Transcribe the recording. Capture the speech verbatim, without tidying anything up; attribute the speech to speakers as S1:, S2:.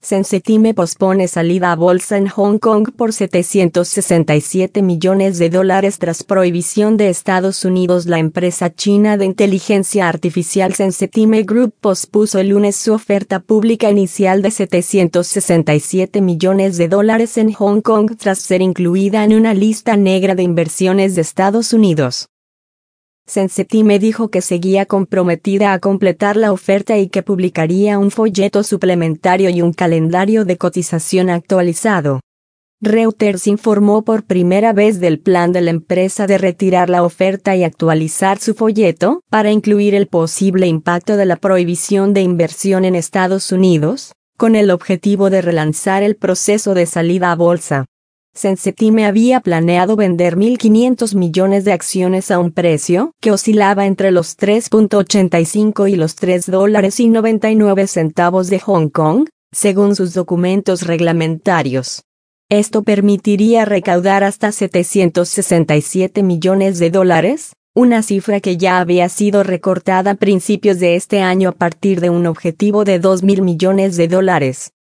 S1: Sensatime pospone salida a bolsa en Hong Kong por setecientos sesenta y siete millones de dólares tras prohibición de Estados Unidos. La empresa china de inteligencia artificial Sensatime Group pospuso el lunes su oferta pública inicial de setecientos sesenta y siete millones de dólares en Hong Kong tras ser incluida en una lista negra de inversiones de Estados Unidos. Sensatime dijo que seguía comprometida a completar la oferta y que publicaría un folleto suplementario y un calendario de cotización actualizado. Reuters informó por primera vez del plan de la empresa de retirar la oferta y actualizar su folleto para incluir el posible impacto de la prohibición de inversión en Estados Unidos, con el objetivo de relanzar el proceso de salida a bolsa. Sensatime había planeado vender mil quinientos millones de acciones a un precio que oscilaba entre los tres punto ochenta y cinco y los tres dólares y noventa y nueve centavos de Hong Kong, según sus documentos reglamentarios. Esto permitiría recaudar hasta setecientos sesenta y siete millones de dólares, una cifra que ya había sido recortada a principios de este año a partir de un objetivo de dos mil millones de dólares.